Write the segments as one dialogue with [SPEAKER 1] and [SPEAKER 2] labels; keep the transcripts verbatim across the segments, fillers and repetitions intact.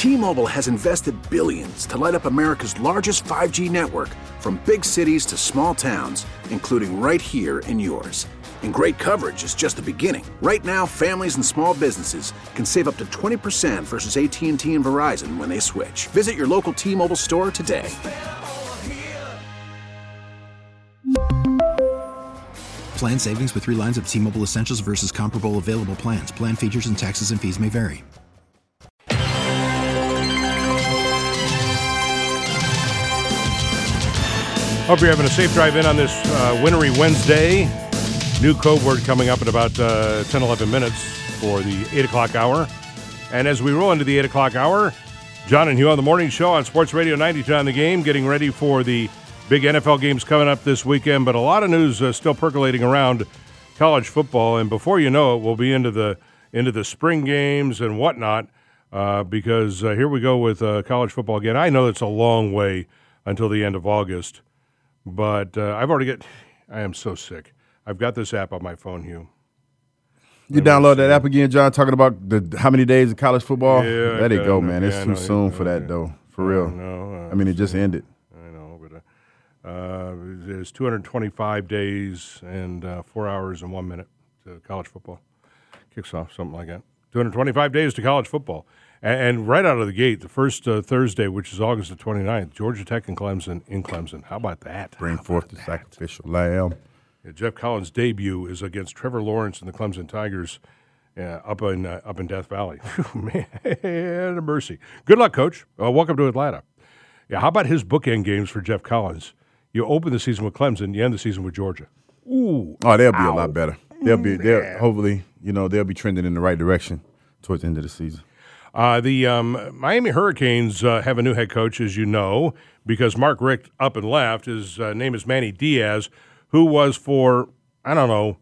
[SPEAKER 1] T-Mobile has invested billions to light up America's largest five G network, from big cities to small towns, including right here in yours. And great coverage is just the beginning. Right now, families and small businesses can save up to twenty percent versus A T and T and Verizon when they switch. Visit your local T-Mobile store today.
[SPEAKER 2] Plan savings with three lines of T-Mobile Essentials versus comparable available plans. Plan features and taxes and fees may vary.
[SPEAKER 3] Hope you're having a safe drive in on this uh, wintry Wednesday. New code word coming up in about uh, ten, eleven minutes for the eight o'clock hour. And as we roll into the eight o'clock hour, John and Hugh on the morning show on Sports Radio ninety-two on the Game, getting ready for the big N F L games coming up this weekend. But a lot of news uh, still percolating around college football. And before you know it, we'll be into the into the spring games and whatnot uh, because uh, here we go with uh, college football again. I know it's a long way until the end of August. But uh, I've already got – I am so sick. I've got this app on my phone, Hugh.
[SPEAKER 4] You Let download that app again, John, talking about the how many days of college football?
[SPEAKER 3] Yeah,
[SPEAKER 4] Let it go,
[SPEAKER 3] know,
[SPEAKER 4] man.
[SPEAKER 3] yeah,
[SPEAKER 4] It's too soon for that, though, for real.
[SPEAKER 3] No, uh,
[SPEAKER 4] I mean, it just ended.
[SPEAKER 3] I know, but uh, uh, there's two hundred twenty-five days and uh, four hours and one minute to college football. Kicks off, something like that. two hundred twenty-five days to college football. And right out of the gate, the first uh, Thursday, which is August the twenty-ninth, Georgia Tech and Clemson in Clemson. How about that?
[SPEAKER 4] Bring
[SPEAKER 3] How
[SPEAKER 4] forth the
[SPEAKER 3] that?
[SPEAKER 4] sacrificial lamb.
[SPEAKER 3] Yeah, Jeff Collins' debut is against Trevor Lawrence and the Clemson Tigers uh, up in uh, up in Death Valley. Man, mercy. Good luck, Coach. Uh, welcome to Atlanta. Yeah, how about his bookend games for Jeff Collins? You open the season with Clemson, you end the season with Georgia. Ooh.
[SPEAKER 4] Oh, they'll be
[SPEAKER 3] Ow.
[SPEAKER 4] a lot better. They'll be. They'll hopefully, you know, they'll be trending in the right direction towards the end of the season.
[SPEAKER 3] Uh, the um, Miami Hurricanes uh, have a new head coach, as you know, because Mark Richt up and left. His uh, name is Manny Diaz, who was for, I don't know,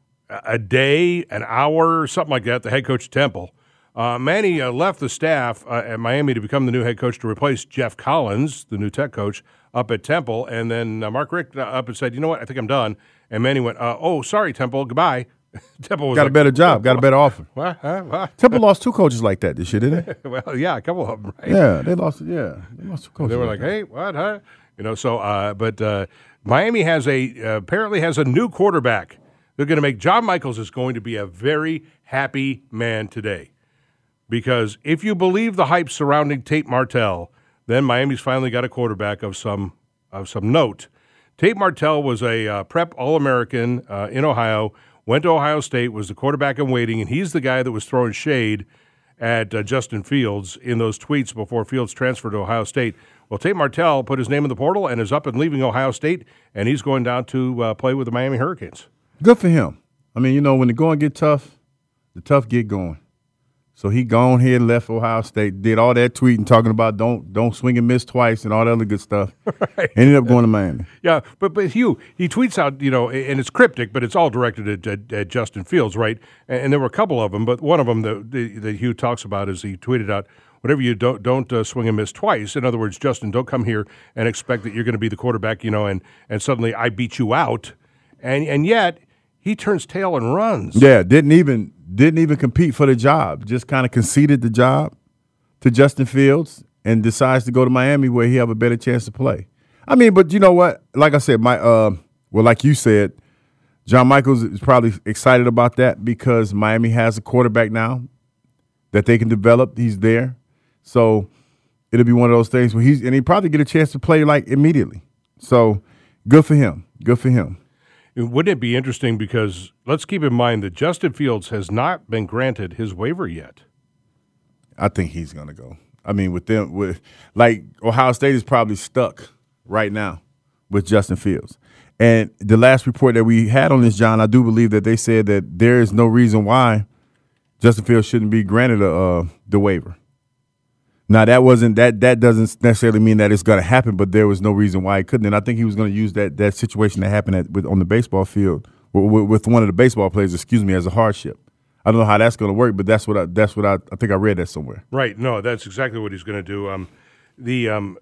[SPEAKER 3] a day, an hour, something like that, the head coach at Temple. Uh, Manny uh, left the staff uh, at Miami to become the new head coach to replace Jeff Collins, the new Tech coach, up at Temple. And then uh, Mark Richt uh, up and said, you know what, I think I'm done. And Manny went, uh, oh, sorry, Temple, goodbye. Temple was
[SPEAKER 4] got
[SPEAKER 3] like,
[SPEAKER 4] a better job, got a better offer.
[SPEAKER 3] What? Huh? What?
[SPEAKER 4] Temple lost two coaches like that this year, didn't they?
[SPEAKER 3] Well, yeah, a couple of them, right?
[SPEAKER 4] Yeah, they lost. Yeah, they lost two coaches.
[SPEAKER 3] They were
[SPEAKER 4] like,
[SPEAKER 3] like, "Hey, what? Huh?" You know. So, uh, but uh, Miami has a uh, apparently has a new quarterback. They're going to make John Michaels is going to be a very happy man today, because if you believe the hype surrounding Tate Martell, then Miami's finally got a quarterback of some of some note. Tate Martell was a uh, prep All-American uh, in Ohio. Went to Ohio State, was the quarterback in waiting, and he's the guy that was throwing shade at uh, Justin Fields in those tweets before Fields transferred to Ohio State. Well, Tate Martell put his name in the portal and is up and leaving Ohio State, and he's going down to uh, play with the Miami Hurricanes.
[SPEAKER 4] Good for him. I mean, you know, when the going get tough, the tough get going. So he gone here and left Ohio State, did all that tweeting, talking about don't don't swing and miss twice and all that other good stuff. Right. Ended up going to Miami.
[SPEAKER 3] Yeah, but but Hugh, he tweets out, you know, and it's cryptic, but it's all directed at, at, at Justin Fields, right? And, and there were a couple of them, but one of them that, that Hugh talks about is he tweeted out, whatever you don't don't uh, swing and miss twice. In other words, Justin, don't come here and expect that you're going to be the quarterback, you know, and, and suddenly I beat you out. And and yet he turns tail and runs.
[SPEAKER 4] Yeah, didn't even didn't even compete for the job. Just kind of conceded the job to Justin Fields and decides to go to Miami where he have a better chance to play. I mean, but you know what? Like I said, my uh, well, like you said, John Michaels is probably excited about that because Miami has a quarterback now that they can develop. He's there, so it'll be one of those things where he's and he probably get a chance to play like immediately. So good for him. Good for him.
[SPEAKER 3] Wouldn't it be interesting because let's keep in mind that Justin Fields has not been granted his waiver yet.
[SPEAKER 4] I think he's going to go. I mean, with them, with like Ohio State is probably stuck right now with Justin Fields. And the last report that we had on this, John, I do believe that they said that there is no reason why Justin Fields shouldn't be granted a, uh, the waiver. Now, that wasn't that that doesn't necessarily mean that it's going to happen, but there was no reason why it couldn't. And I think he was going to use that that situation that happened at, with, on the baseball field with, with one of the baseball players, excuse me, as a hardship. I don't know how that's going to work, but that's what I, that's what I, I think I read that somewhere.
[SPEAKER 3] Right. No, that's exactly what he's going to do. Um, the um,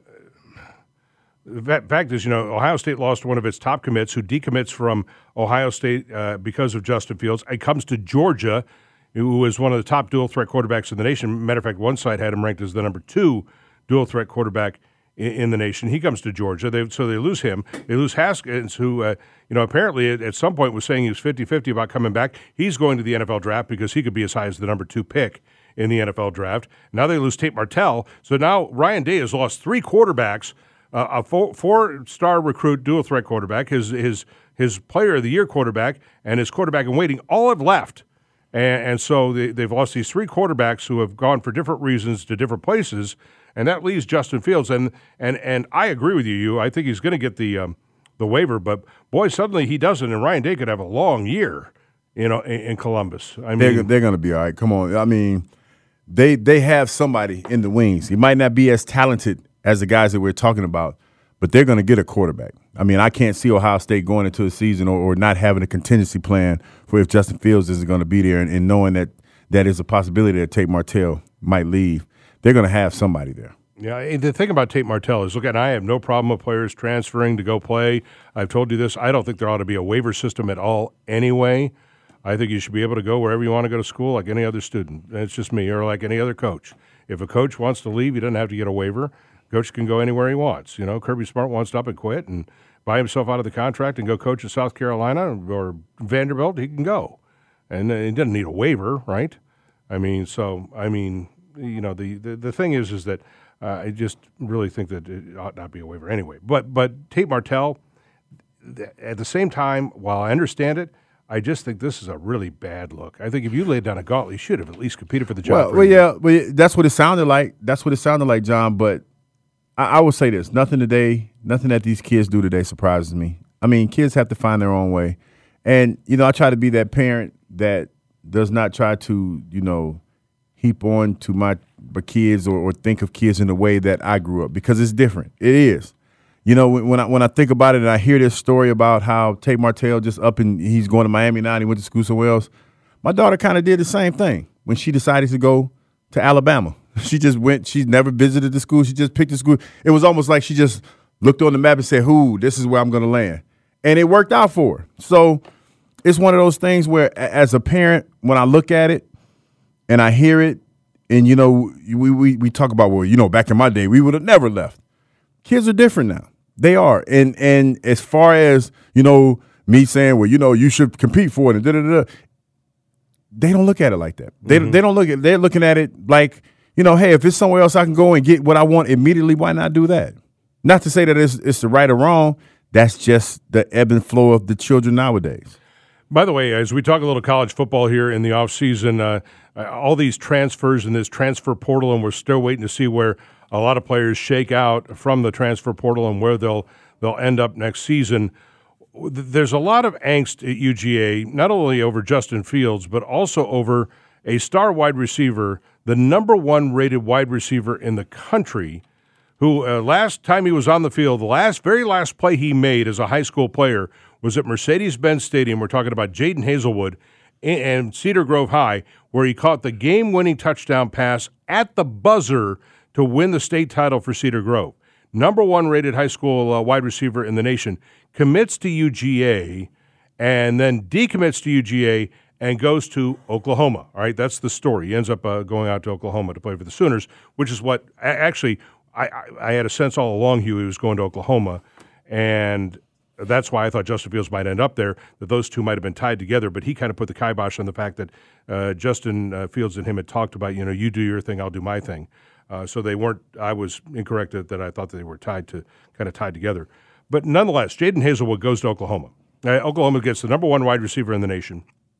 [SPEAKER 3] the fact is, you know, Ohio State lost one of its top commits who decommits from Ohio State uh, because of Justin Fields. It comes to Georgia. who is one of the top dual threat quarterbacks in the nation. Matter of fact, one site had him ranked as the number two dual threat quarterback in, in the nation. He comes to Georgia, they, so they lose him. They lose Haskins, who uh, you know apparently at, at some point was saying he was fifty-fifty about coming back. He's going to the N F L draft because he could be as high as the number two pick in the N F L draft. Now they lose Tate Martell, so now Ryan Day has lost three quarterbacks, uh, a four, four-star recruit dual threat quarterback, his his his player of the year quarterback, and his quarterback in waiting all have left. And, and so they, they've lost these three quarterbacks who have gone for different reasons to different places, and that leaves Justin Fields. And and and I agree with you, you. I think he's going to get the um, the waiver, but boy, suddenly he doesn't, and Ryan Day could have a long year, you know, in, in Columbus. I mean,
[SPEAKER 4] they're, they're going to be all right. Come on, I mean, they they have somebody in the wings. He might not be as talented as the guys that we're talking about, but they're going to get a quarterback. I mean, I can't see Ohio State going into a season or, or not having a contingency plan for if Justin Fields isn't going to be there, and, and knowing that that is a possibility that Tate Martell might leave. They're going to have somebody there.
[SPEAKER 3] Yeah, the thing about Tate Martell is, look, and I have no problem with players transferring to go play. I've told you this. I don't think there ought to be a waiver system at all anyway. I think you should be able to go wherever you want to go to school like any other student. It's just me, or like any other coach. If a coach wants to leave, he doesn't have to get a waiver. Coach can go anywhere he wants. You know, Kirby Smart wants to up and quit and buy himself out of the contract and go coach in South Carolina or Vanderbilt, he can go. And he doesn't need a waiver, right? I mean, so, I mean, you know, the, the, the thing is, is that uh, I just really think that it ought not be a waiver anyway. But, but Tate Martell, th- at the same time, while I understand it, I just think this is a really bad look. I think if you laid down a gauntlet, you should have at least competed for the job.
[SPEAKER 4] Well,
[SPEAKER 3] for
[SPEAKER 4] well yeah, well, that's what it sounded like. That's what it sounded like, John, but I, I would say this. Nothing today, nothing that these kids do today surprises me. I mean, kids have to find their own way. And, you know, I try to be that parent that does not try to, you know, heap on to my, my kids or, or think of kids in the way that I grew up, because it's different. It is. You know, when, when I when I think about it and I hear this story about how Tate Martell just up and he's going to Miami now and he went to school somewhere else, my daughter kind of did the same thing when she decided to go to Alabama. She just went. She's never visited the school. She just picked the school. It was almost like she just looked on the map and said, "Who? This is where I'm going to land," and it worked out for her. So it's one of those things where, as a parent, when I look at it and I hear it, and you know, we we we talk about, well, you know, back in my day, we would have never left. Kids are different now. They are, and and as far as, you know, me saying, well, you know, you should compete for it, and da da da, they don't look at it like that. They mm-hmm. they don't look at. They're looking at it like, you know, hey, if it's somewhere else I can go and get what I want immediately, why not do that? Not to say that it's it's the right or wrong. That's just the ebb and flow of the children nowadays.
[SPEAKER 3] By the way, as we talk a little college football here in the offseason, uh, all these transfers in this transfer portal, and we're still waiting to see where a lot of players shake out from the transfer portal and where they'll they'll end up next season. There's a lot of angst at U G A, not only over Justin Fields, but also over a star wide receiver, the number one rated wide receiver in the country, who uh, last time he was on the field, the last very last play he made as a high school player was at Mercedes-Benz Stadium. We're talking about Jaden Hazelwood and Cedar Grove High, where he caught the game-winning touchdown pass at the buzzer to win the state title for Cedar Grove. Number one rated high school uh, wide receiver in the nation, commits to U G A and then decommits to U G A and goes to Oklahoma. All right, that's the story. He ends up uh, going out to Oklahoma to play for the Sooners, which is what actually I, I, I had a sense all along, Hugh, he was going to Oklahoma, and that's why I thought Justin Fields might end up there, that those two might have been tied together. But he kind of put the kibosh on the fact that uh, Justin uh, Fields and him had talked about, you know, you do your thing, I'll do my thing. Uh, so they weren't, I was incorrect that, that I thought that they were tied to, kind of tied together. But nonetheless, Jaden Hazelwood goes to Oklahoma. Uh, Oklahoma gets the number one wide receiver in the nation,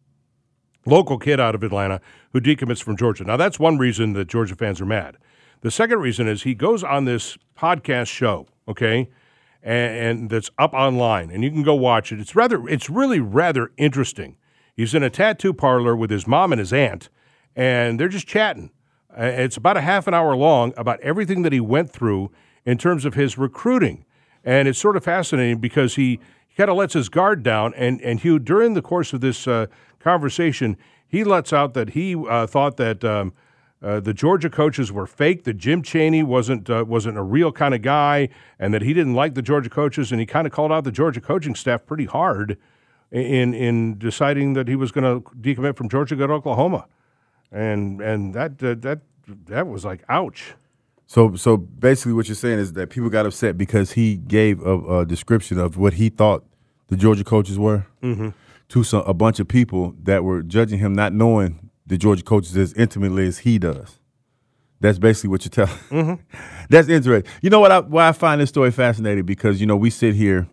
[SPEAKER 3] local kid out of Atlanta, who decommits from Georgia. Now, that's one reason that Georgia fans are mad. The second reason is he goes on this podcast show, okay, and, and that's up online, and you can go watch it. It's rather, it's really rather interesting. He's in a tattoo parlor with his mom and his aunt, and they're just chatting. Uh, it's about a half an hour long about everything that he went through in terms of his recruiting. And it's sort of fascinating because he, he kind of lets his guard down. And, and Hugh, during the course of this uh, conversation, he lets out that he uh, thought that um, uh, the Georgia coaches were fake, that Jim Chaney wasn't uh, wasn't a real kind of guy, and that he didn't like the Georgia coaches. And he kind of called out the Georgia coaching staff pretty hard in in deciding that he was going to decommit from Georgia to go to Oklahoma. and and that uh, that that was like ouch.
[SPEAKER 4] So so basically, what you're saying is that people got upset because he gave a, a description of what he thought the Georgia coaches were
[SPEAKER 3] mm-hmm.
[SPEAKER 4] to some, a bunch of people that were judging him, not knowing the Georgia coaches as intimately as he does. That's basically what you're telling.
[SPEAKER 3] Mm-hmm.
[SPEAKER 4] That's interesting. You know what? I, why I find this story fascinating, because you know we sit here,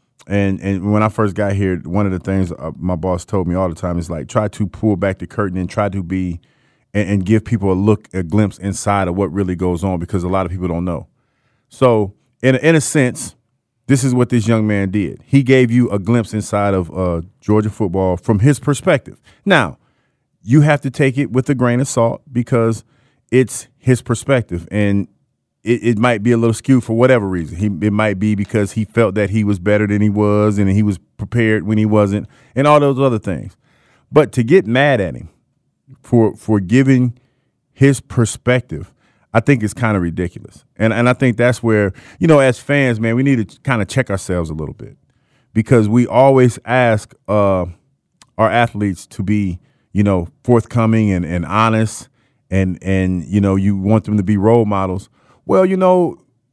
[SPEAKER 4] and and when I first got here, one of the things uh, my boss told me all the time is like, try to pull back the curtain and try to be, and, and give people a look, a glimpse inside of what really goes on, because a lot of people don't know. So in a, in a sense, this is what this young man did. He gave you a glimpse inside of uh, Georgia football from his perspective. Now, you have to take it with a grain of salt, because it's his perspective, and it, it might be a little skewed for whatever reason. He, it might be because he felt that he was better than he was, and he was prepared when he wasn't, and all those other things. But to get mad at him for for giving his perspective, I think is kind of ridiculous. And and I think that's where, you know, as fans, man, we need to kind of check ourselves a little bit, because we always ask uh, our athletes to be, you know, forthcoming and, and honest. And, and you know, you want them to be role models. Well, you know,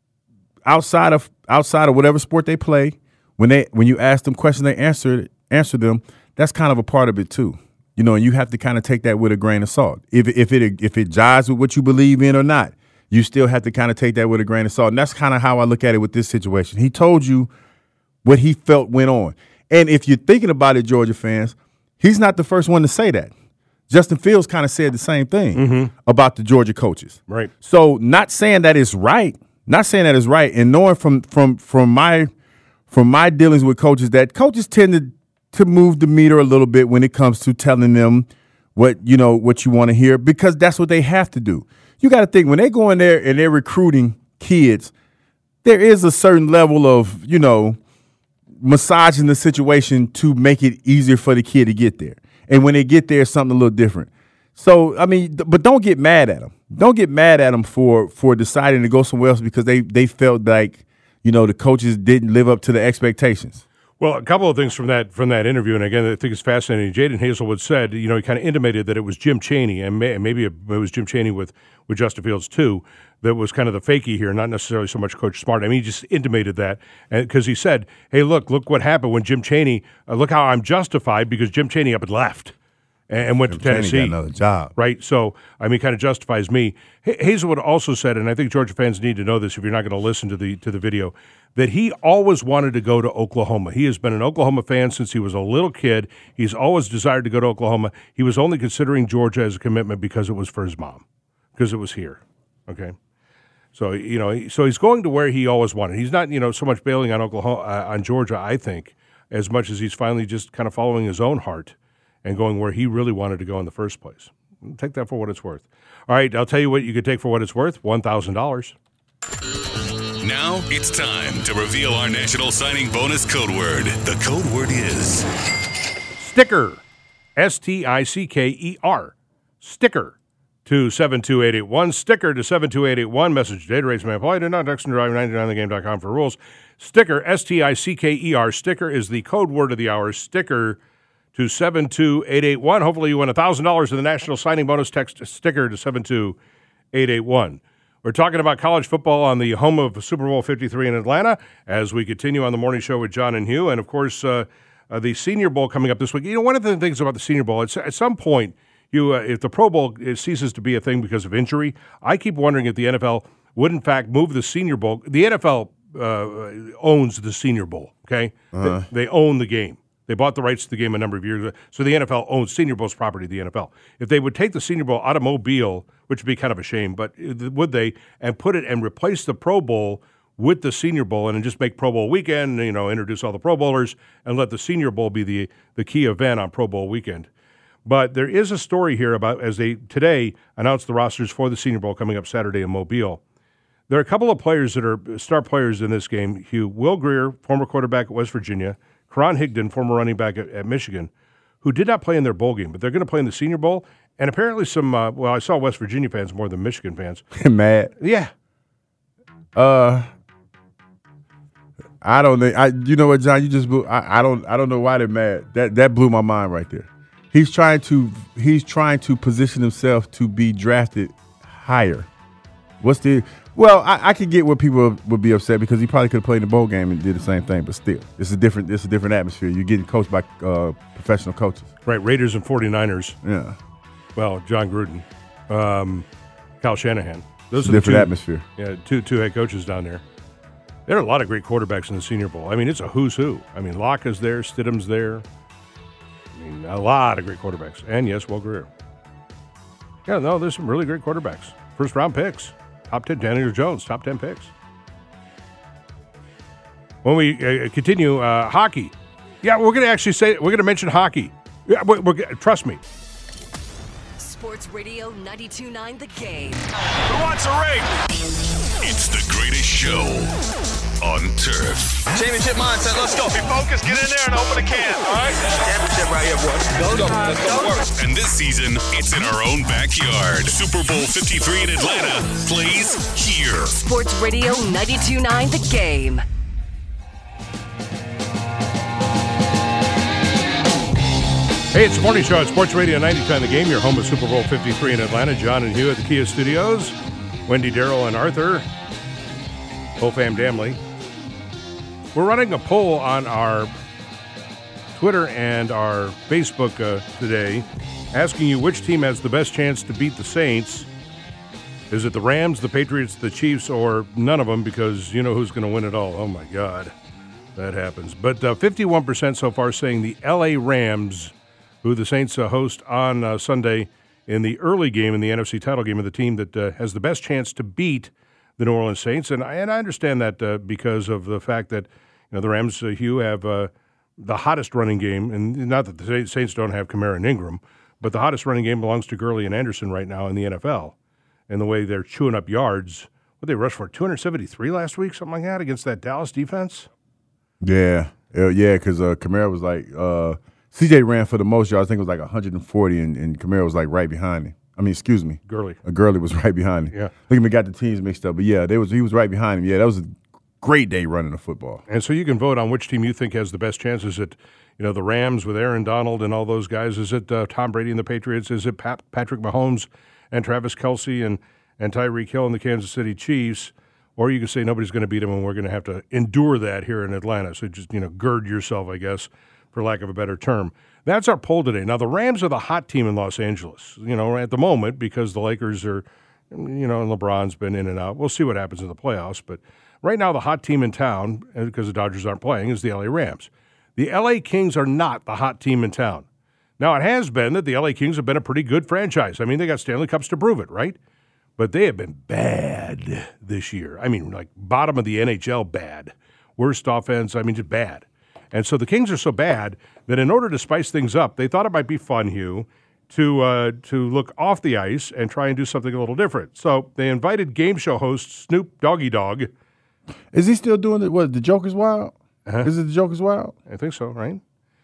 [SPEAKER 4] outside of outside of whatever sport they play, when they when you ask them questions, they answer answer them. That's kind of a part of it too. You know, and you have to kind of take that with a grain of salt. If if it if it jives with what you believe in or not, you still have to kind of take that with a grain of salt. And that's kind of how I look at it with this situation. He told you what he felt went on. And if you're thinking about it, Georgia fans, he's not the first one to say that. Justin Fields kind of said the same thing
[SPEAKER 3] mm-hmm.
[SPEAKER 4] about the Georgia coaches.
[SPEAKER 3] Right.
[SPEAKER 4] So not saying that it's right, not saying that it's right, and knowing from from from my from my dealings with coaches that coaches tend to to move the meter a little bit when it comes to telling them what, you know, what you want to hear, because that's what they have to do. You got to think, when they go in there and they're recruiting kids, there is a certain level of, you know, massaging the situation to make it easier for the kid to get there. And when they get there, it's something a little different. So, I mean, th- but don't get mad at them. Don't get mad at them for for deciding to go somewhere else because they, they felt like, you know, the coaches didn't live up to the expectations.
[SPEAKER 3] Well, a couple of things from that from that interview, and again, I think it's fascinating. Jaden Hazelwood said, you know, he kind of intimated that it was Jim Chaney, and may, maybe it was Jim Chaney with, with Justin Fields too, that was kind of the fakie here, not necessarily so much Coach Smart. I mean, he just intimated that, because he said, hey, look, look what happened when Jim Chaney, uh, look how I'm justified, because Jim Chaney up and left and, and went
[SPEAKER 4] Jim
[SPEAKER 3] to Tennessee.
[SPEAKER 4] Chaney got another job.
[SPEAKER 3] Right, so, I mean, kind of justifies me. H- Hazelwood also said, and I think Georgia fans need to know this if you're not going to listen to the to the video, that he always wanted to go to Oklahoma. He has been an Oklahoma fan since he was a little kid. He's always desired to go to Oklahoma. He was only considering Georgia as a commitment because it was for his mom, because it was here, okay? So, you know, so he's going to where he always wanted. He's not, you know, so much bailing on Oklahoma, uh, on Georgia, I think, as much as he's finally just kind of following his own heart and going where he really wanted to go in the first place. Take that for what it's worth. All right, I'll tell you what you could take for what it's worth, one thousand dollars.
[SPEAKER 5] Now it's time to reveal our national signing bonus code word. The code word is
[SPEAKER 3] Sticker. S T I C K E R. Sticker to seven two eight eight one. Sticker to seven two eight eight one. Message data rates may apply. Do not text and drive ninety-nine the game dot com for rules. Sticker. S T I C K E R. Sticker is the code word of the hour. Sticker to seven two eight eight one. Hopefully you win one thousand dollars in the national signing bonus. Text sticker to seven two eight eight one. We're talking about college football on the home of Super Bowl fifty-three in Atlanta as we continue on the morning show with John and Hugh. And, of course, uh, uh, the Senior Bowl coming up this week. You know, one of the things about the Senior Bowl, it's, at some point, you uh, if the Pro Bowl it ceases to be a thing because of injury, I keep wondering if the N F L would, in fact, move the Senior Bowl. The N F L uh, owns the Senior Bowl, okay? Uh-huh. They, they own the game. They bought the rights to the game a number of years ago. So the N F L owns Senior Bowl's property, the N F L. If they would take the Senior Bowl out of Mobile, which would be kind of a shame, but would they, and put it and replace the Pro Bowl with the Senior Bowl and just make Pro Bowl weekend, you know, introduce all the Pro Bowlers and let the Senior Bowl be the, the key event on Pro Bowl weekend. But there is a story here about, as they today announced the rosters for the Senior Bowl coming up Saturday in Mobile. There are a couple of players that are star players in this game. Hugh, Will Grier, former quarterback at West Virginia, Karan Higdon, former running back at, at Michigan, who did not play in their bowl game, but they're going to play in the Senior Bowl. And apparently some, uh, well, I saw West Virginia fans more than Michigan fans.
[SPEAKER 4] Mad.
[SPEAKER 3] Yeah.
[SPEAKER 4] Uh, I don't know. I, you know what, John? You just blew. I, I don't. I don't know why they're mad. That that blew my mind right there. He's trying to he's trying to position himself to be drafted higher. What's the well? I, I could get where people would be upset because he probably could have played in the bowl game and did the same thing, but still, it's a different it's a different atmosphere. You're getting coached by uh, professional coaches.
[SPEAKER 3] Right, Raiders and 49ers.
[SPEAKER 4] Yeah.
[SPEAKER 3] Well, John Gruden, um, Kyle Shanahan. Those
[SPEAKER 4] it's
[SPEAKER 3] are
[SPEAKER 4] a
[SPEAKER 3] the
[SPEAKER 4] different
[SPEAKER 3] two,
[SPEAKER 4] atmosphere.
[SPEAKER 3] Yeah, two two head coaches down there. There are a lot of great quarterbacks in the Senior Bowl. I mean, it's a who's who. I mean, Locke is there, Stidham's there. I mean, a lot of great quarterbacks. And, yes, Will Grier. Yeah, no, there's some really great quarterbacks. First-round picks. Top ten, Daniel Jones, top ten picks. When we uh, continue, uh, hockey. Yeah, we're going to actually say, we're going to mention hockey. Yeah, we're, we're, trust me.
[SPEAKER 6] Sports Radio ninety-two point nine The Game.
[SPEAKER 5] Who wants a ring? It's the greatest show on turf.
[SPEAKER 7] Championship mindset, let's go.
[SPEAKER 8] Be focused, get in there and open a can, all right?
[SPEAKER 7] Championship right here, boys. Go, go, let's go work.
[SPEAKER 5] And this season, it's in our own backyard. Super Bowl fifty-three in Atlanta plays here.
[SPEAKER 6] Sports Radio ninety-two point nine The Game.
[SPEAKER 3] Hey, it's the morning show at Sports Radio ninety-two point nine The Game, your home of Super Bowl fifty-three in Atlanta. John and Hugh at the Kia Studios. Wendy, Darrell, and Arthur. Hofam Damley. We're running a poll on our Twitter and our Facebook uh, today, asking you which team has the best chance to beat the Saints. Is it the Rams, the Patriots, the Chiefs, or none of them, because you know who's going to win it all. Oh, my God. That happens. But uh, fifty-one percent so far saying the L A Rams, who the Saints uh, host on uh, Sunday in the early game in the N F C title game, of the team that uh, has the best chance to beat the New Orleans Saints. And I, and I understand that uh, because of the fact that you know the Rams, uh, Hugh, have uh, the hottest running game, and not that the Saints don't have Kamara and Ingram, but the hottest running game belongs to Gurley and Anderson right now in the N F L. And the way they're chewing up yards, what they rushed for, two hundred seventy-three last week, something like that, against that Dallas defense?
[SPEAKER 4] Yeah, uh, yeah, because uh, Kamara was like uh, – C J ran for the most yards. I think it was like one hundred forty, and, and Kamara was like right behind him. I mean, excuse me.
[SPEAKER 3] Gurley.
[SPEAKER 4] Uh, Gurley was right behind him.
[SPEAKER 3] Yeah.
[SPEAKER 4] Look at me, got the teams mixed up. But, yeah, they was he was right behind him. Yeah, that was a great day running the football.
[SPEAKER 3] And so you can vote on which team you think has the best chance. Is it, you know, the Rams with Aaron Donald and all those guys? Is it uh, Tom Brady and the Patriots? Is it Pat, Patrick Mahomes and Travis Kelce and, and Tyreek Hill and the Kansas City Chiefs? Or you can say nobody's going to beat them, and we're going to have to endure that here in Atlanta. So just, you know, gird yourself, I guess, for lack of a better term. That's our poll today. Now, the Rams are the hot team in Los Angeles, you know, at the moment, because the Lakers are, you know, and LeBron's been in and out. We'll see what happens in the playoffs. But right now, the hot team in town, because the Dodgers aren't playing, is the L A Rams. The L A Kings are not the hot team in town. Now, it has been that the L A Kings have been a pretty good franchise. I mean, they got Stanley Cups to prove it, right? But they have been bad this year. I mean, like bottom of the N H L bad. Worst offense, I mean, just bad. And so the Kings are so bad that in order to spice things up, they thought it might be fun, Hugh, to uh, to look off the ice and try and do something a little different. So they invited game show host Snoop Doggy Dogg.
[SPEAKER 4] Is he still doing it? What, the Joker's Wild?
[SPEAKER 3] Uh-huh.
[SPEAKER 4] Is it the Joker's Wild?
[SPEAKER 3] I think so, right?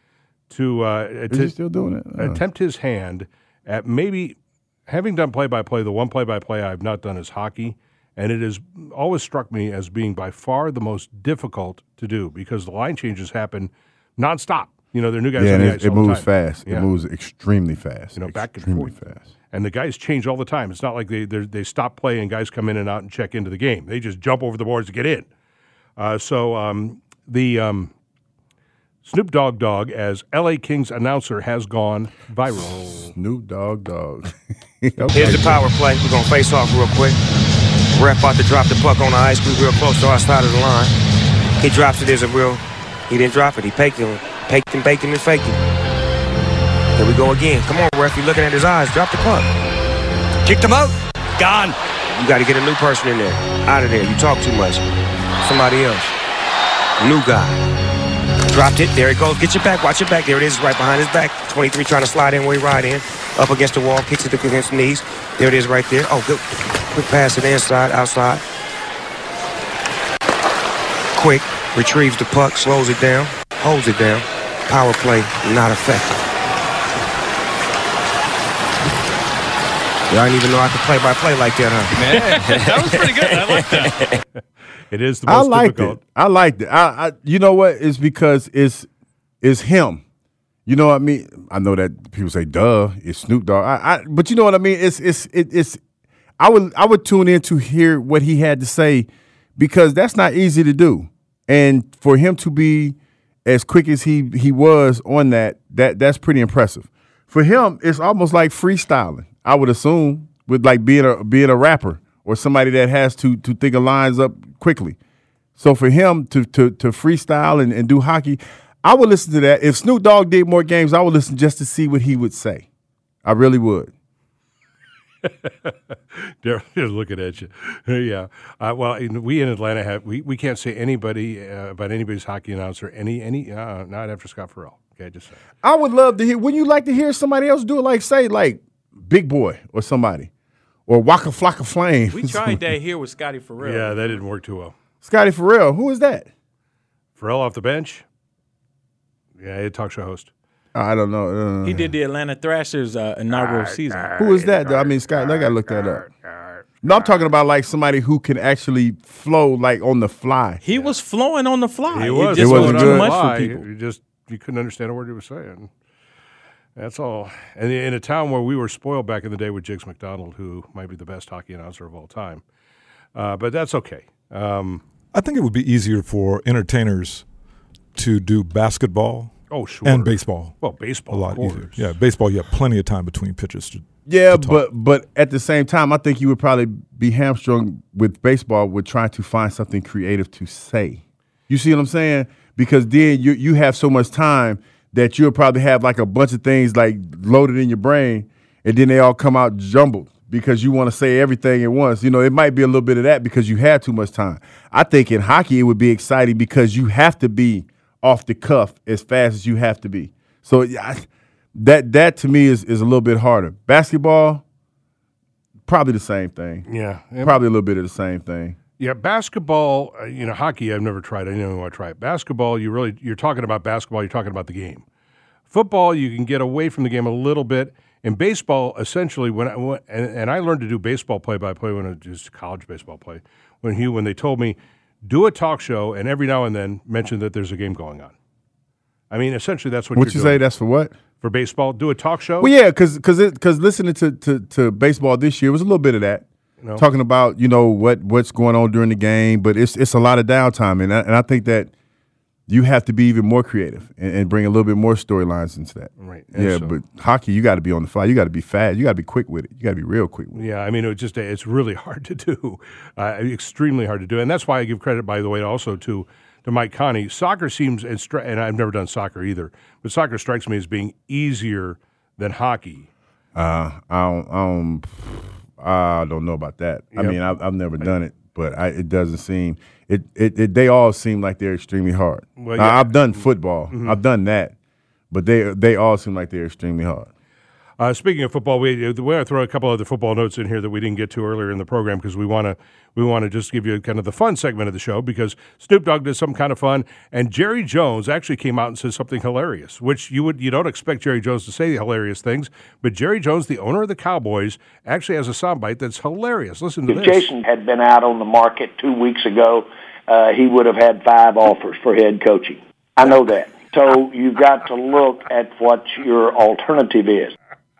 [SPEAKER 3] To uh,
[SPEAKER 4] Is he still doing it? Oh.
[SPEAKER 3] attempt his hand at maybe having done play-by-play. The one play-by-play I've not done is hockey. And it has always struck me as being by far the most difficult to do because the line changes happen nonstop. You know, there are new guys
[SPEAKER 4] yeah,
[SPEAKER 3] on the
[SPEAKER 4] and
[SPEAKER 3] ice
[SPEAKER 4] it,
[SPEAKER 3] all
[SPEAKER 4] it
[SPEAKER 3] the
[SPEAKER 4] moves
[SPEAKER 3] time.
[SPEAKER 4] fast.
[SPEAKER 3] Yeah.
[SPEAKER 4] It moves extremely fast.
[SPEAKER 3] You know, back and
[SPEAKER 4] extremely
[SPEAKER 3] forth.
[SPEAKER 4] fast.
[SPEAKER 3] And the guys change all the time. It's not like they they stop playing and guys come in and out and check into the game. They just jump over the boards to get in. Uh, so um, the um, Snoop Dogg Dogg as L A Kings announcer has gone viral.
[SPEAKER 4] Snoop Dogg Dogg.
[SPEAKER 9] Okay. Here's the power play. We're going to face off real quick. Ref about to drop the puck on the ice. We're real close to our side of the line. He drops it as a real. He didn't drop it. He faked him. Faked him, baked him, and faked him. Here we go again. Come on, ref. You're looking at his eyes. Drop the puck. Kicked him out. Gone. You got to get a new person in there. Out of there. You talk too much. Somebody else. New guy. Dropped it. There it goes. Get your back. Watch your back. There it is. Right behind his back. twenty-three trying to slide in, way right in. Up against the wall. Kicks it against the knees. There it is right there. Oh, good. Quick pass to the inside, outside. Quick. Retrieves the puck. Slows it down. Holds it down. Power play. Not effective. Y'all didn't even know I could play by play like that, huh?
[SPEAKER 8] Man, that was pretty good. I like that.
[SPEAKER 3] It is the most
[SPEAKER 4] I liked
[SPEAKER 3] difficult.
[SPEAKER 4] it. I liked it. I, I, you know what? It's because it's it's him. You know what I mean? I know that people say, "Duh, it's Snoop Dogg," I, I, but you know what I mean. It's it's it, it's. I would I would tune in to hear what he had to say because that's not easy to do, and for him to be as quick as he he was on that that that's pretty impressive. For him, it's almost like freestyling. I would assume with like being a being a rapper or somebody that has to to think of lines up quickly. So for him to to to freestyle and, and do hockey. I would listen to that. If Snoop Dogg did more games, I would listen just to see what he would say. I really would.
[SPEAKER 3] They're looking at you. Yeah. Uh, well, in, we in Atlanta have we, we can't say anybody uh, about anybody's hockey announcer any any uh, not after Scott Farrell. Okay, just say.
[SPEAKER 4] I would love to hear. Would you like to hear somebody else do it? Like say like Big Boy or somebody or Waka Flocka Flame.
[SPEAKER 10] We tried that here with Scotty Farrell.
[SPEAKER 3] Yeah, that didn't work too well.
[SPEAKER 4] Scotty Farrell. Who is that?
[SPEAKER 3] Farrell off the bench. Yeah, a talk show host.
[SPEAKER 4] I don't know. Uh,
[SPEAKER 10] he did the Atlanta Thrashers uh, inaugural season.
[SPEAKER 4] Who is that, though? I mean, Scott, I got to look that up. No, I'm talking about like somebody who can actually flow like on the fly.
[SPEAKER 10] He was flowing on the fly.
[SPEAKER 3] He was.
[SPEAKER 10] It just
[SPEAKER 3] it
[SPEAKER 10] wasn't too much
[SPEAKER 3] fly.
[SPEAKER 10] for people.
[SPEAKER 3] You just you couldn't understand a word he was saying. That's all. And in a town where we were spoiled back in the day with Jigs McDonald, who might be the best hockey announcer of all time. Uh, but that's okay. Um,
[SPEAKER 11] I think it would be easier for entertainers to do basketball.
[SPEAKER 3] Oh, sure.
[SPEAKER 11] And baseball.
[SPEAKER 3] Well, baseball,
[SPEAKER 11] a lot
[SPEAKER 3] of course.
[SPEAKER 11] easier. Yeah, baseball. You have plenty of time between pitches. To,
[SPEAKER 4] yeah,
[SPEAKER 11] to
[SPEAKER 4] but but at the same time, I think you would probably be hamstrung with baseball with trying to find something creative to say. You see what I'm saying? Because then you you have so much time that you'll probably have like a bunch of things like loaded in your brain, and then they all come out jumbled because you want to say everything at once. You know, it might be a little bit of that because you had too much time. I think in hockey it would be exciting because you have to be off the cuff as fast as you have to be. So yeah, that that to me is, is a little bit harder. Basketball, probably the same thing.
[SPEAKER 3] Yeah.
[SPEAKER 4] Probably a little bit of the same thing.
[SPEAKER 3] Yeah, basketball, uh, you know, hockey I've never tried. I never want to try it. Basketball, you really you're talking about basketball, you're talking about the game. Football, you can get away from the game a little bit. In baseball, essentially, when I went, and, and I learned to do baseball play-by-play when I was college baseball play, when he when they told me, do a talk show and every now and then mention that there's a game going on. I mean, essentially, that's what
[SPEAKER 4] What
[SPEAKER 3] you're
[SPEAKER 4] you
[SPEAKER 3] doing.
[SPEAKER 4] say that's for what?
[SPEAKER 3] For baseball, do a talk show.
[SPEAKER 4] Well, yeah, because because listening to, to to baseball this year was a little bit of that.
[SPEAKER 3] You know?
[SPEAKER 4] Talking about, you know, what what's going on during the game, but it's it's a lot of downtime. And I, and I think that you have to be even more creative and, and bring a little bit more storylines into that.
[SPEAKER 3] Right.
[SPEAKER 4] Yeah,
[SPEAKER 3] so,
[SPEAKER 4] but hockey, you got to be on the fly. You got to be fast. You got to be quick with it. You got to be real quick with it.
[SPEAKER 3] Yeah, I mean, it just it's really hard to do, uh, extremely hard to do, and that's why I give credit, by the way, also to to Mike Connie. Soccer seems, and, stri- and I've never done soccer either, but soccer strikes me as being easier than hockey.
[SPEAKER 4] Uh, I don't, I don't, I don't know about that.
[SPEAKER 3] Yep.
[SPEAKER 4] I mean, I've, I've never done it, but I, it doesn't seem it, it, it. They all seem like they're extremely hard.
[SPEAKER 3] Well,
[SPEAKER 4] now,
[SPEAKER 3] yeah.
[SPEAKER 4] I've done football.
[SPEAKER 3] Mm-hmm.
[SPEAKER 4] I've done that, but they they all seem like they're extremely hard.
[SPEAKER 3] Uh, speaking of football, we we want to throw a couple other football notes in here that we didn't get to earlier in the program because we want to we want to just give you kind of the fun segment of the show because Snoop Dogg did some kind of fun, and Jerry Jones actually came out and said something hilarious, which you would you don't expect Jerry Jones to say hilarious things, but Jerry Jones, the owner of the Cowboys, actually has a soundbite that's hilarious. Listen to
[SPEAKER 12] if
[SPEAKER 3] this.
[SPEAKER 12] If Jason had been out on the market two weeks ago, uh, he would have had five offers for head coaching. I know that. So you've got to look at what your alternative is.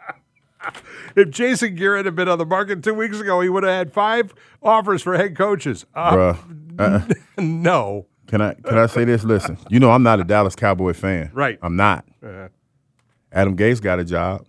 [SPEAKER 3] If Jason Garrett had been on the market two weeks ago, he would have had five offers for head coaches. Uh,
[SPEAKER 4] Bruh. Uh-uh.
[SPEAKER 3] No.
[SPEAKER 4] Can I can I say this? Listen, you know I'm not a Dallas Cowboy fan.
[SPEAKER 3] Right.
[SPEAKER 4] I'm not.
[SPEAKER 3] Uh,
[SPEAKER 4] Adam Gase got a job.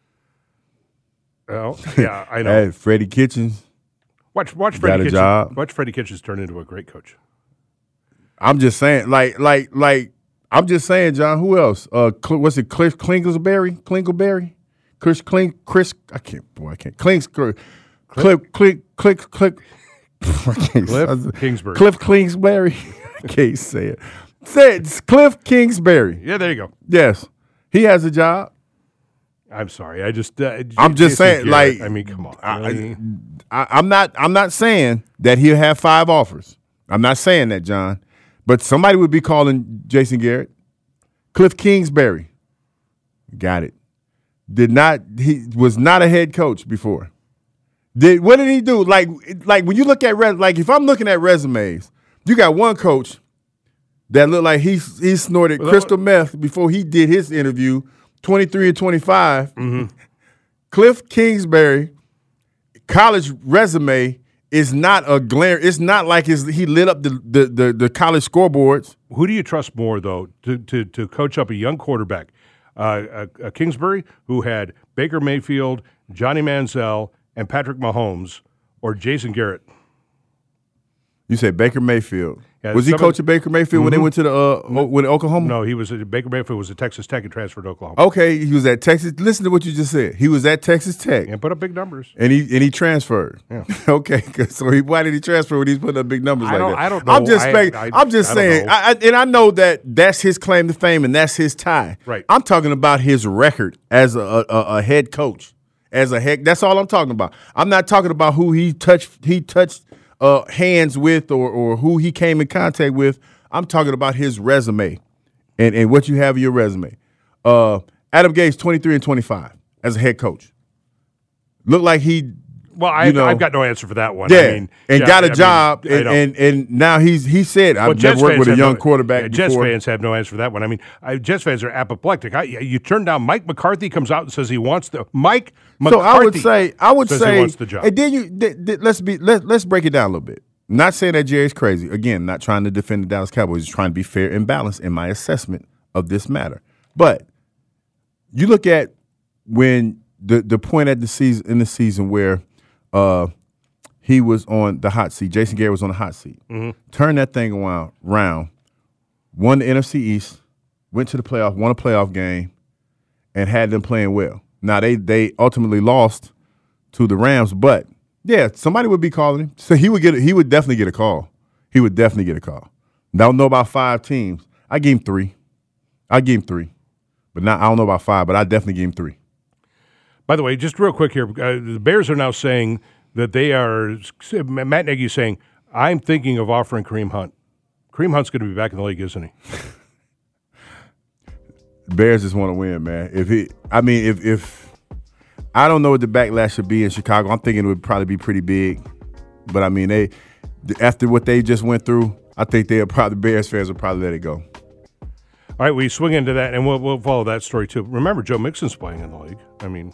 [SPEAKER 3] Well, yeah, I know.
[SPEAKER 4] Hey, Freddie Kitchens.
[SPEAKER 3] Watch, watch
[SPEAKER 4] got
[SPEAKER 3] Freddie
[SPEAKER 4] a
[SPEAKER 3] Kitchens.
[SPEAKER 4] job.
[SPEAKER 3] Watch Freddie Kitchens turn into a great coach.
[SPEAKER 4] I'm just saying, like, like, like. I'm just saying, John. Who else? Uh, Cl- what's it? Cliff Kingsbury? Klinkleberry? Chris Clink, Chris, I can't, boy, I can't. Clinks, Cliff, Click, Click, Click, Click.
[SPEAKER 3] Cliff Kingsbury.
[SPEAKER 4] Cliff Kingsbury. I can't say it. Say it. It's Cliff Kingsbury.
[SPEAKER 3] Yeah, there you go.
[SPEAKER 4] Yes, he has a job.
[SPEAKER 3] I'm sorry. I just. Uh,
[SPEAKER 4] I'm just
[SPEAKER 3] Jason
[SPEAKER 4] saying,
[SPEAKER 3] Garrett,
[SPEAKER 4] like,
[SPEAKER 3] I mean, come on.
[SPEAKER 4] I,
[SPEAKER 3] Really?
[SPEAKER 4] I, I'm not. I'm not saying that he'll have five offers. I'm not saying that, John. But somebody would be calling Jason Garrett. Cliff Kingsbury. Got it. Did not he was not a head coach before. Did what did he do? Like like when you look at res, like if I'm looking at resumes, you got one coach that looked like he he snorted
[SPEAKER 3] Well,
[SPEAKER 4] crystal meth before he did his interview, twenty-three and twenty-five.
[SPEAKER 3] Mm-hmm.
[SPEAKER 4] Cliff Kingsbury, college resume is not a glare. It's not like his, he lit up the, the, the, the college scoreboards.
[SPEAKER 3] Who do you trust more, though, to, to, to coach up a young quarterback? Uh, a, a Kingsbury, who had Baker Mayfield, Johnny Manziel, and Patrick Mahomes, or Jason Garrett?
[SPEAKER 4] You say Baker Mayfield.
[SPEAKER 3] Yeah,
[SPEAKER 4] was he
[SPEAKER 3] some of-
[SPEAKER 4] coaching Baker Mayfield when they
[SPEAKER 3] Mhm.
[SPEAKER 4] went to the uh, o- when Oklahoma?
[SPEAKER 3] No, he was at, Baker Mayfield was at Texas Tech and transferred to Oklahoma.
[SPEAKER 4] Okay, he was at Texas. Listen to what you just said. He was at Texas Tech.
[SPEAKER 3] And put up big numbers.
[SPEAKER 4] And he and he transferred.
[SPEAKER 3] Yeah.
[SPEAKER 4] Okay, 'cause- so he, why did he transfer when he's putting up big numbers
[SPEAKER 3] I
[SPEAKER 4] like
[SPEAKER 3] don't-
[SPEAKER 4] that?
[SPEAKER 3] I don't
[SPEAKER 4] I'm
[SPEAKER 3] know.
[SPEAKER 4] just
[SPEAKER 3] I-
[SPEAKER 4] spec-
[SPEAKER 3] I-
[SPEAKER 4] I'm just
[SPEAKER 3] I don't
[SPEAKER 4] saying,
[SPEAKER 3] know.
[SPEAKER 4] I, I, and I know that that's his claim to fame and that's his tie.
[SPEAKER 3] Right.
[SPEAKER 4] I'm talking about his record as a, a, a head coach, as a head. That's all I'm talking about. I'm not talking about who he touched. He touched uh, hands with or or who he came in contact with. I'm talking about his resume and, and what you have in your resume. Uh, Adam Gase, twenty-three and twenty-five as a head coach. Looked like he,
[SPEAKER 3] Well, I,
[SPEAKER 4] you know,
[SPEAKER 3] I've got no answer for that one.
[SPEAKER 4] yeah,
[SPEAKER 3] I mean,
[SPEAKER 4] and
[SPEAKER 3] yeah,
[SPEAKER 4] got a
[SPEAKER 3] I mean,
[SPEAKER 4] job,
[SPEAKER 3] I
[SPEAKER 4] and,
[SPEAKER 3] know.
[SPEAKER 4] and and now he's he said,
[SPEAKER 3] Well,
[SPEAKER 4] I've
[SPEAKER 3] Jets
[SPEAKER 4] never worked
[SPEAKER 3] fans
[SPEAKER 4] with a
[SPEAKER 3] have
[SPEAKER 4] young
[SPEAKER 3] no-
[SPEAKER 4] quarterback
[SPEAKER 3] yeah, Jets
[SPEAKER 4] before.
[SPEAKER 3] fans have no answer for that one. I mean, I, Jets fans are apoplectic. I, you turn down Mike McCarthy comes out and says he wants the Mike McCarthy.
[SPEAKER 4] So I would say, I would
[SPEAKER 3] says
[SPEAKER 4] say,
[SPEAKER 3] he wants the job.
[SPEAKER 4] and then you th- th- let's be let let's break it down a little bit. Not saying that Jerry's crazy. Again, not trying to defend the Dallas Cowboys. Just trying to be fair and balanced in my assessment of this matter. But you look at when the the point at the season in the season where uh, he was on the hot seat. Jason Garrett was on the hot seat.
[SPEAKER 3] Mhm.
[SPEAKER 4] Turned that thing around, round, won the N F C East, went to the playoff, won a playoff game, and had them playing well. Now they they ultimately lost to the Rams, but yeah, somebody would be calling him. So he would get he would definitely get a call. He would definitely get a call. Don't know about five teams. I gave him three. I gave him three, but not I don't know about five, but I definitely gave him three.
[SPEAKER 3] By the way, just real quick here, uh, the Bears are now saying that they are. Matt Nagy is saying, "I'm thinking of offering Kareem Hunt." Kareem Hunt's going to be back in the league, isn't he?
[SPEAKER 4] Bears just want to win, man. If he, I mean, if if I don't know what the backlash should be in Chicago, I'm thinking it would probably be pretty big. But I mean, they after what they just went through, I think they'll probably Bears fans will probably let it go.
[SPEAKER 3] All right, we swing into that, and we'll we'll follow that story too. Remember, Joe Mixon's playing in the league. I mean,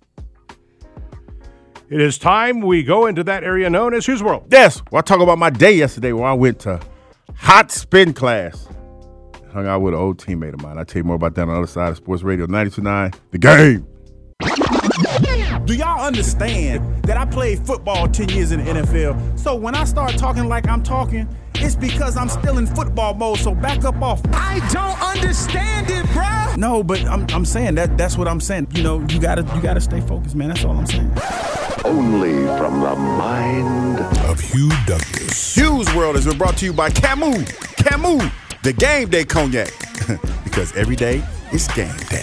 [SPEAKER 3] it is time we go into that area known as Hughes World.
[SPEAKER 4] Yes, well, I talk about my day yesterday where I went to hot spin class. Hung out with an old teammate of mine. I'll tell you more about that on the other side of Sports Radio ninety-two point nine, The Game.
[SPEAKER 13] Do y'all understand that I played football ten years in the N F L? So when I start talking like I'm talking, it's because I'm still in football mode, so back up off. I don't understand it, bruh. No, but I'm I'm saying that that's what I'm saying. You know, you gotta you gotta stay focused, man. That's all I'm saying.
[SPEAKER 14] Only from the mind
[SPEAKER 13] of Hugh Douglas. Hughes World has been brought to you by Camus. Camus, the game day cognac. Because every day is game day.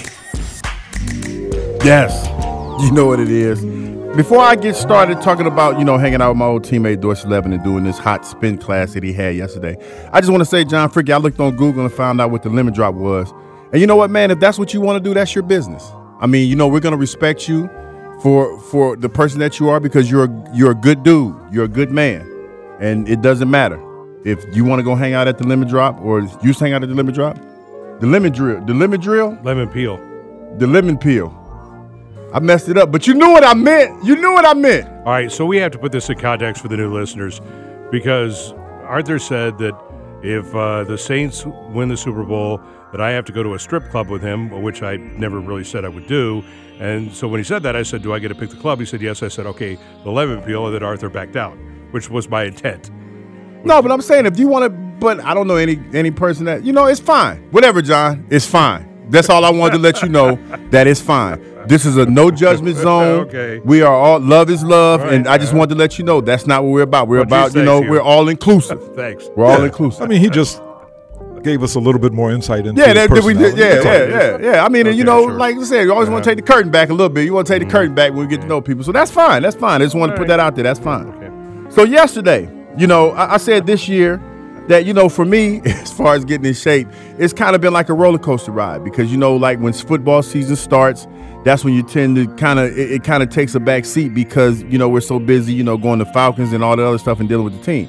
[SPEAKER 4] Yes, you know what it is. Before I get started talking about, you know, hanging out with my old teammate Dorsey Levin and doing this hot spin class that he had yesterday, I just want to say, John Fricky, I looked on Google and found out what the lemon drop was. And you know what, man? If that's what you want to do, that's your business. I mean, you know, we're going to respect you for for the person that you are because you're a, you're a good dude. You're a good man. And it doesn't matter if you want to go hang out at the lemon drop or you used to hang out at the lemon drop. The lemon drill. The lemon drill?
[SPEAKER 3] Lemon peel.
[SPEAKER 4] The lemon peel. I messed it up, but you knew what I meant. You knew what I meant.
[SPEAKER 3] All right, so we have to put this in context for the new listeners because Arthur said that if uh, the Saints win the Super Bowl, that I have to go to a strip club with him, which I never really said I would do. And so when he said that, I said, do I get to pick the club? He said, yes. I said, okay, the lemon peel, and then Arthur backed out, which was my intent.
[SPEAKER 4] No, but I'm saying if you want to, but I don't know any any person that, you know, it's fine. Whatever, John, it's fine. That's all I wanted to let you know, that it's fine. This is a no judgment zone.
[SPEAKER 3] Okay.
[SPEAKER 4] We are all, love is love,
[SPEAKER 3] Right,
[SPEAKER 4] and I just
[SPEAKER 3] yeah.
[SPEAKER 4] wanted to let you know that's not what we're about. We're
[SPEAKER 3] What'd you
[SPEAKER 4] about, you,
[SPEAKER 3] say,
[SPEAKER 4] know,
[SPEAKER 3] Hugh?
[SPEAKER 4] we're all inclusive.
[SPEAKER 3] Thanks.
[SPEAKER 4] We're all
[SPEAKER 11] Yeah.
[SPEAKER 4] inclusive.
[SPEAKER 11] I mean, he just gave us a little bit more insight into
[SPEAKER 4] Yeah,
[SPEAKER 11] his
[SPEAKER 4] that, that we did.
[SPEAKER 11] personality.
[SPEAKER 4] Yeah,
[SPEAKER 11] That's all it
[SPEAKER 4] yeah,
[SPEAKER 11] is.
[SPEAKER 4] yeah, yeah. I mean,
[SPEAKER 3] Okay,
[SPEAKER 4] you know,
[SPEAKER 3] sure.
[SPEAKER 4] like I said, you always want to take the curtain back a little bit. You want to take the curtain back when we get to know people. So that's fine. That's fine. I just want to put that out there. That's fine.
[SPEAKER 3] Okay.
[SPEAKER 4] So yesterday, you know, I, I said this year that, you know, for me, as far as getting in shape, it's kind of been like a roller coaster ride because, you know, like when football season starts, that's when you tend to kind of, it, it kind of takes a back seat because, you know, we're so busy, you know, going to Falcons and all the other stuff and dealing with the team. So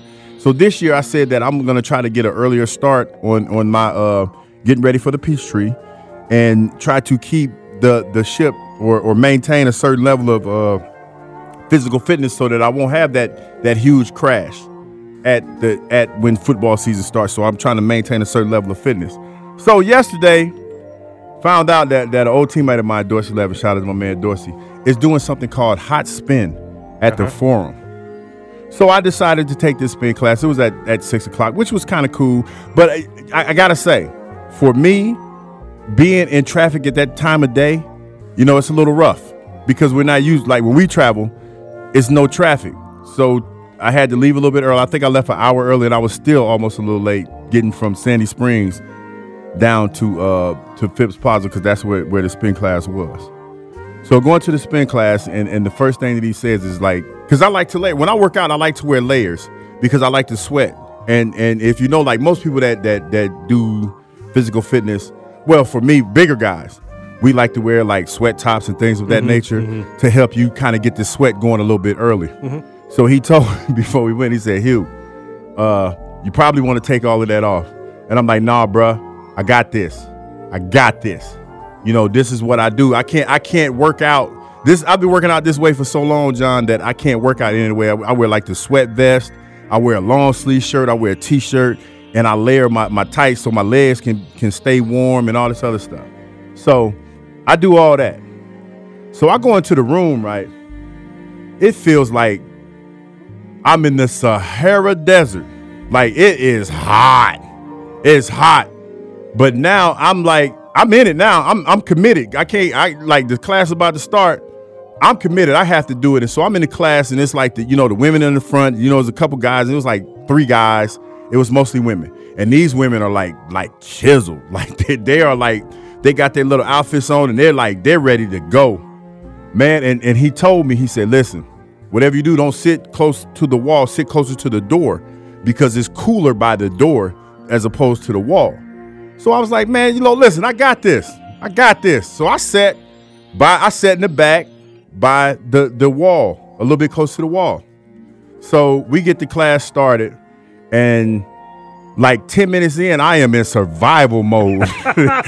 [SPEAKER 4] So this year I said that I'm going to try to get an earlier start on on my uh, getting ready for the Peachtree, and try to keep the the ship or or maintain a certain level of uh, physical fitness so that I won't have that that huge crash at the at when football season starts. So I'm trying to maintain a certain level of fitness. So yesterday, found out that that an old teammate of mine, Dorsey Levin, shout out to my man Dorsey, is doing something called Hot Spin at uh-huh. the Forum. So I decided to take this spin class. It was at, at six o'clock, which was kind of cool. But I, I, I got to say, for me, being in traffic at that time of day, you know, it's a little rough because we're not used, like when we travel, it's no traffic. So I had to leave a little bit early. I think I left an hour early, and I was still almost a little late getting from Sandy Springs down to uh, to Phipps Plaza because that's where, where the spin class was. So going to the spin class, and, and the first thing that he says is like, because I like to layer. When I work out, I like to wear layers because I like to sweat. And and if you know, like most people that that that do physical fitness, well, for me, bigger guys, we like to wear like sweat tops and things of that mm-hmm, nature mm-hmm. to help you kind of get the sweat going a little bit early. Mm-hmm. So he told me before we went, he said, Hugh, uh, you probably want to take all of that off. And I'm like, nah, bruh, I got this. I got this. You know, this is what I do. I can't I can't work out. This I've been working out this way for so long, John, that I can't work out any way. I, I wear like the sweat vest. I wear a long sleeve shirt. I wear a T-shirt, and I layer my, my tights so my legs can, can stay warm and all this other stuff. So I do all that. So I go into the room, right? It feels like I'm in the Sahara Desert. Like it is hot. It's hot. But now I'm like, I'm in it now. I'm I'm committed. I can't, I like the class about to start. I'm committed. I have to do it. And so I'm in the class, and it's like the, you know, the women in the front, you know, there's a couple guys, and it was like three guys. It was mostly women. And these women are like, like chiseled. Like they, they are like, they got their little outfits on, and they're like, they're ready to go. Man, and, and he told me, he said, listen, whatever you do, don't sit close to the wall, sit closer to the door because it's cooler by the door as opposed to the wall. So I was like, man, you know, listen, I got this. I got this. So I sat by, I sat in the back by the, the wall, a little bit close to the wall. So we get the class started, and like ten minutes in, I am in survival mode. We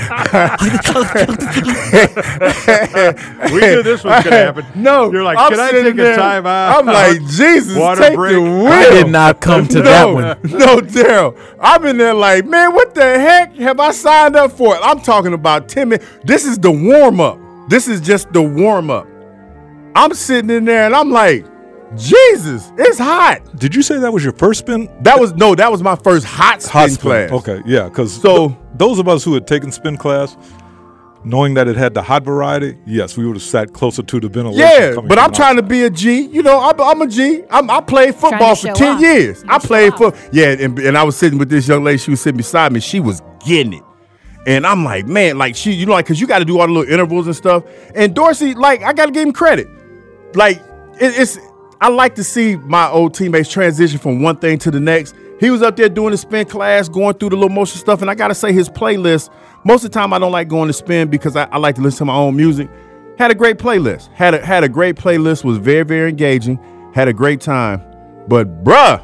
[SPEAKER 3] knew this was going to happen.
[SPEAKER 4] No.
[SPEAKER 3] You're like,
[SPEAKER 4] I'm
[SPEAKER 3] can I take
[SPEAKER 4] there,
[SPEAKER 3] a time out?
[SPEAKER 4] I'm like, Jesus,
[SPEAKER 3] Water
[SPEAKER 4] take
[SPEAKER 3] break.
[SPEAKER 4] the wheel.
[SPEAKER 10] I did not come to
[SPEAKER 4] no,
[SPEAKER 10] that one.
[SPEAKER 4] No, Daryl. I'm in there like, man, what the heck have I signed up for? I'm talking about ten minutes. This is the warm-up. This is just the warm-up. I'm sitting in there, and I'm like, Jesus, it's hot.
[SPEAKER 11] Did you say that was your first spin?
[SPEAKER 4] That was no, that was my first hot spin,
[SPEAKER 11] Hot spin.
[SPEAKER 4] class.
[SPEAKER 11] Okay, yeah, because
[SPEAKER 4] So-
[SPEAKER 11] th- those of us who had taken spin class, knowing that it had the hot variety, yes, we would have sat closer to the ventilation.
[SPEAKER 4] Yeah,
[SPEAKER 11] coming
[SPEAKER 4] but
[SPEAKER 11] from
[SPEAKER 4] I'm trying to
[SPEAKER 11] outside.
[SPEAKER 4] be a G. You know, I'm, I'm a G. I'm, I played football
[SPEAKER 15] to
[SPEAKER 4] for
[SPEAKER 15] show
[SPEAKER 4] ten
[SPEAKER 15] off.
[SPEAKER 4] years.
[SPEAKER 15] You
[SPEAKER 4] I
[SPEAKER 15] show
[SPEAKER 4] played
[SPEAKER 15] off.
[SPEAKER 4] for yeah, and, and I was sitting with this young lady. She was sitting beside me. She was getting it, and I'm like, man, like she, you know, like because you got to do all the little intervals and stuff. And Dorsey, like, I got to give him credit. Like it, it's, I like to see my old teammates transition from one thing to the next. He was up there doing the spin class, going through the little motion stuff, and I got to say his playlist. Most of the time, I don't like going to spin because I, I like to listen to my own music. Had a great playlist. Had a had a great playlist. Was very very engaging. Had a great time. But bruh,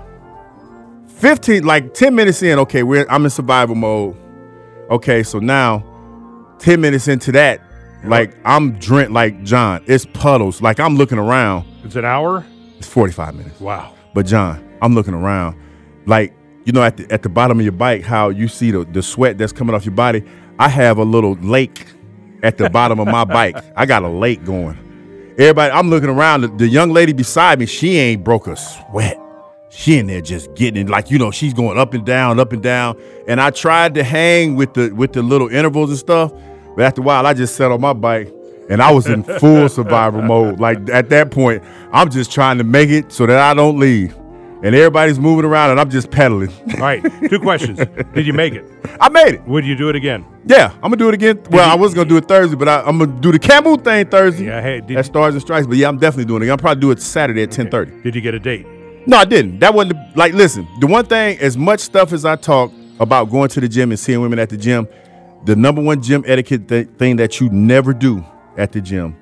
[SPEAKER 4] fifteen like ten minutes in. Okay, we're I'm in survival mode. Okay, so now ten minutes into that, like I'm drenched. Like John, it's puddles. Like I'm looking around.
[SPEAKER 3] It's an hour.
[SPEAKER 4] It's forty-five minutes.
[SPEAKER 3] Wow.
[SPEAKER 4] But John, I'm looking around. Like, you know, at the at the bottom of your bike, how you see the, the sweat that's coming off your body. I have a little lake at the bottom of my bike. I got a lake going. Everybody, I'm looking around. The, the young lady beside me, she ain't broke a sweat. She in there just getting it. Like, you know, she's going up and down, up and down. And I tried to hang with the with the little intervals and stuff. But after a while, I just sat on my bike. And I was in full survival mode. Like, at that point, I'm just trying to make it so that I don't leave. And everybody's moving around, and I'm just pedaling.
[SPEAKER 3] All right, two questions. Did you make it?
[SPEAKER 4] I made it.
[SPEAKER 3] Would you do it again?
[SPEAKER 4] Yeah, I'm going to do it again. Well, I was going to do it Thursday, but I, I'm going to do the Camu thing Thursday.
[SPEAKER 3] Yeah, hey, did
[SPEAKER 4] at Stars and Stripes. But, yeah, I'm definitely doing it. I'll probably do it Saturday at ten thirty.
[SPEAKER 3] Did you get a date?
[SPEAKER 4] No, I didn't. That wasn't, the, like, listen, the one thing, as much stuff as I talk about going to the gym and seeing women at the gym, the number one gym etiquette th- thing that you never do at the gym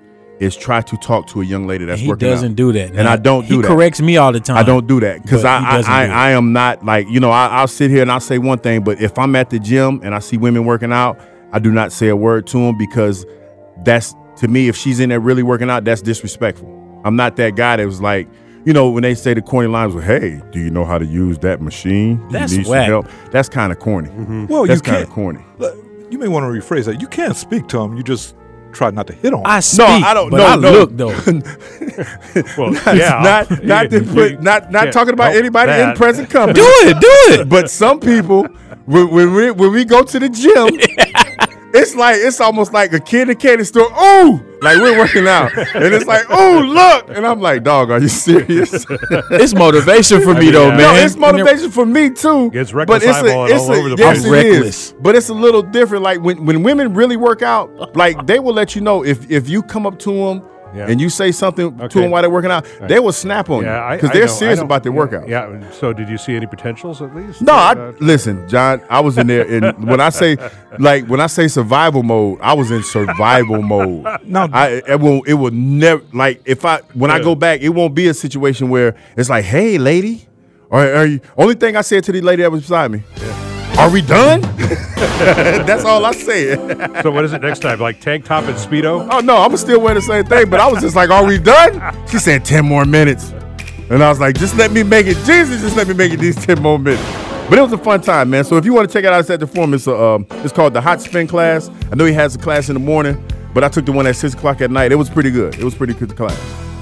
[SPEAKER 4] is try to talk to a young lady that's
[SPEAKER 10] he
[SPEAKER 4] working
[SPEAKER 10] doesn't
[SPEAKER 4] out.
[SPEAKER 10] do that,
[SPEAKER 4] and
[SPEAKER 10] man.
[SPEAKER 4] I don't do
[SPEAKER 10] he
[SPEAKER 4] that.
[SPEAKER 10] He corrects me all the time.
[SPEAKER 4] I don't do that because I I, I,
[SPEAKER 10] do
[SPEAKER 4] I am not like you know I, I'll sit here and I'll say one thing, but if I'm at the gym and I see women working out, I do not say a word to them because that's to me if she's in there really working out, that's disrespectful. I'm not that guy that was like. You know, when they say the corny lines, well, hey, do you know how to use that machine? Do
[SPEAKER 10] That's
[SPEAKER 4] you need
[SPEAKER 10] whack.
[SPEAKER 4] some help? That's kind of corny.
[SPEAKER 11] Mm-hmm. Well,
[SPEAKER 4] that's
[SPEAKER 11] you
[SPEAKER 4] kind of
[SPEAKER 11] can't-
[SPEAKER 4] corny.
[SPEAKER 11] You may want to rephrase that. You can't speak to him. You just try not to hit on him.
[SPEAKER 10] I speak,
[SPEAKER 4] No, I don't.
[SPEAKER 10] but
[SPEAKER 4] no,
[SPEAKER 10] I
[SPEAKER 4] no.
[SPEAKER 10] look though.
[SPEAKER 3] Well,
[SPEAKER 4] not,
[SPEAKER 3] yeah.
[SPEAKER 4] not, not, to
[SPEAKER 3] You-
[SPEAKER 4] put,
[SPEAKER 3] you
[SPEAKER 4] not, not
[SPEAKER 3] can't
[SPEAKER 4] talking about
[SPEAKER 3] help
[SPEAKER 4] anybody in
[SPEAKER 3] that.
[SPEAKER 4] present company.
[SPEAKER 10] Do it, do it.
[SPEAKER 4] But some people, when, when we when we go to the gym, it's like it's almost like a kid in a candy store. Oh, like we're working out, and it's like, oh, look, and I'm like, dog, are you serious?
[SPEAKER 10] It's motivation for me
[SPEAKER 3] mean,
[SPEAKER 10] though,
[SPEAKER 3] yeah.
[SPEAKER 10] man.
[SPEAKER 4] No, it's motivation for me too.
[SPEAKER 3] It's
[SPEAKER 4] but
[SPEAKER 3] reconcilable and all over the
[SPEAKER 4] yes,
[SPEAKER 3] place.
[SPEAKER 4] it
[SPEAKER 10] Reckless.
[SPEAKER 4] is. But it's a little different. Like when, when women really work out, like they will let you know if if you come up to them
[SPEAKER 3] Yeah.
[SPEAKER 4] and you say something to
[SPEAKER 3] Okay.
[SPEAKER 4] them while they're working out,
[SPEAKER 3] Right.
[SPEAKER 4] they will snap on
[SPEAKER 3] Yeah,
[SPEAKER 4] you
[SPEAKER 3] I-
[SPEAKER 4] because
[SPEAKER 3] I
[SPEAKER 4] they're
[SPEAKER 3] know- I
[SPEAKER 4] serious
[SPEAKER 3] know.
[SPEAKER 4] about their
[SPEAKER 3] Yeah,
[SPEAKER 4] workout.
[SPEAKER 3] Yeah. So, did you see any potentials at least?
[SPEAKER 4] No, I,
[SPEAKER 3] Uh,
[SPEAKER 4] listen, John. I was in there, and when I say, like, when I say survival mode, I was in survival mode.
[SPEAKER 11] Now-
[SPEAKER 4] I it will it will never like if I when I go back, it won't be a situation where it's like, hey, lady, or are you? Only thing I said to the lady that was beside me, are we done? That's all I said.
[SPEAKER 3] So, what is it next time? Like tank top and speedo?
[SPEAKER 4] Oh no, I'm still wearing the same thing, but I was just like, are we done? She said ten more minutes, and I was like, just let me make it, Jesus, just let me make it these ten more minutes. But it was a fun time, man. So if you want to check it out, it's at the Forum. It's a, um, it's called the Hot Spin class. I know he has a class in the morning, but I took the one at six o'clock at night. It was pretty good. It was pretty good class.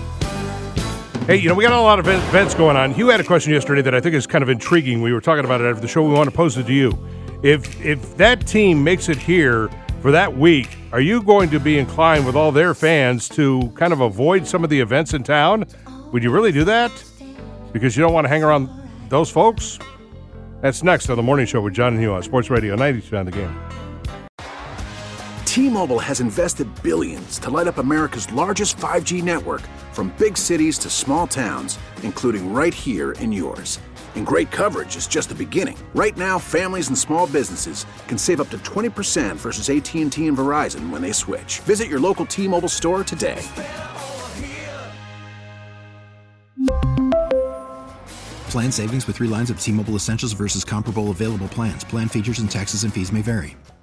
[SPEAKER 3] Hey, you know, we got a lot of events going on. Hugh had a question yesterday that I think is kind of intriguing. We were talking about it after the show. We want to pose it to you. If if that team makes it here for that week, are you going to be inclined with all their fans to kind of avoid some of the events in town? Would you really do that? Because you don't want to hang around those folks? That's next on the Morning Show with John and Hugh on Sports Radio ninety-two on the Game.
[SPEAKER 1] T-Mobile has invested billions to light up America's largest five G network, from big cities to small towns, including right here in yours. And great coverage is just the beginning. Right now, families and small businesses can save up to twenty percent versus A T and T and Verizon when they switch. Visit your local T-Mobile store today.
[SPEAKER 2] Plan savings with three lines of T-Mobile Essentials versus comparable available plans. Plan features and taxes and fees may vary.